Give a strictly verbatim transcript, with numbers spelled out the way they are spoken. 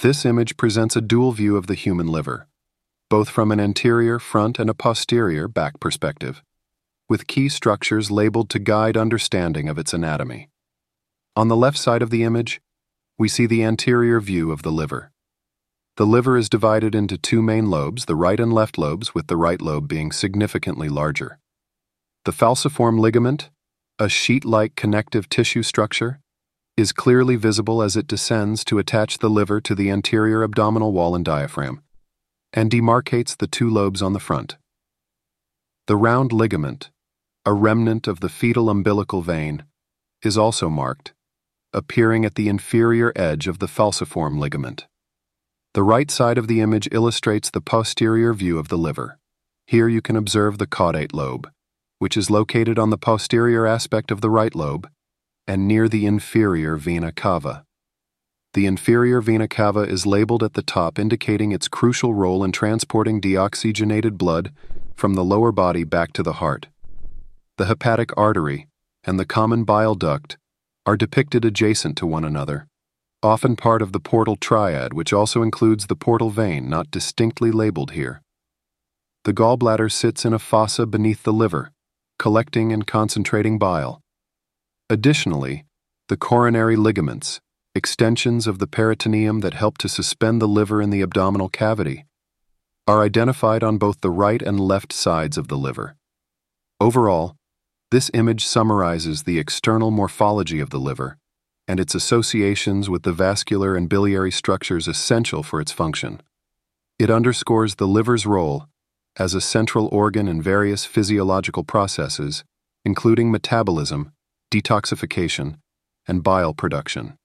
This image presents a dual view of the human liver, both from an anterior front and a posterior back perspective, with key structures labeled to guide understanding of its anatomy. On the left side of the image, we see the anterior view of the liver. The liver is divided into two main lobes, the right and left lobes, with the right lobe being significantly larger. The falciform ligament, a sheet-like connective tissue structure, is clearly visible as it descends to attach the liver to the anterior abdominal wall and diaphragm, and demarcates the two lobes on the front. The round ligament, a remnant of the fetal umbilical vein, is also marked, appearing at the inferior edge of the falciform ligament. The right side of the image illustrates the posterior view of the liver. Here you can observe the caudate lobe, which is located on the posterior aspect of the right lobe and near the inferior vena cava. The inferior vena cava is labeled at the top, indicating its crucial role in transporting deoxygenated blood from the lower body back to the heart. The hepatic artery and the common bile duct are depicted adjacent to one another, often part of the portal triad, which also includes the portal vein, not distinctly labeled here. The gallbladder sits in a fossa beneath the liver, collecting and concentrating bile. Additionally, the coronary ligaments, extensions of the peritoneum that help to suspend the liver in the abdominal cavity, are identified on both the right and left sides of the liver. Overall, this image summarizes the external morphology of the liver and its associations with the vascular and biliary structures essential for its function. It underscores the liver's role as a central organ in various physiological processes, including metabolism, detoxification, and bile production.